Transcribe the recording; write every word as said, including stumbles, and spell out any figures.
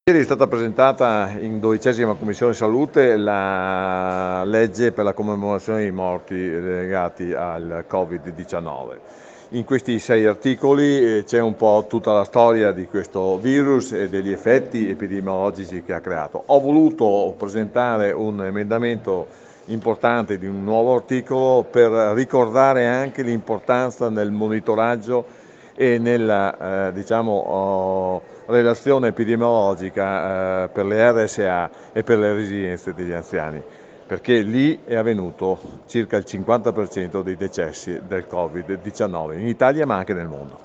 Ieri è stata presentata in dodicesima Commissione Salute la legge per la commemorazione dei morti legati al Covid diciannove. In questi sei articoli eh, c'è un po' tutta la storia di questo virus e degli effetti epidemiologici che ha creato. Ho voluto presentare un emendamento importante di un nuovo articolo per ricordare anche l'importanza nel monitoraggio e nella eh, diciamo, oh, relazione epidemiologica eh, per le R S A e per le residenze degli anziani, perché lì è avvenuto circa il cinquanta per cento dei decessi del Covid diciannove in Italia ma anche nel mondo.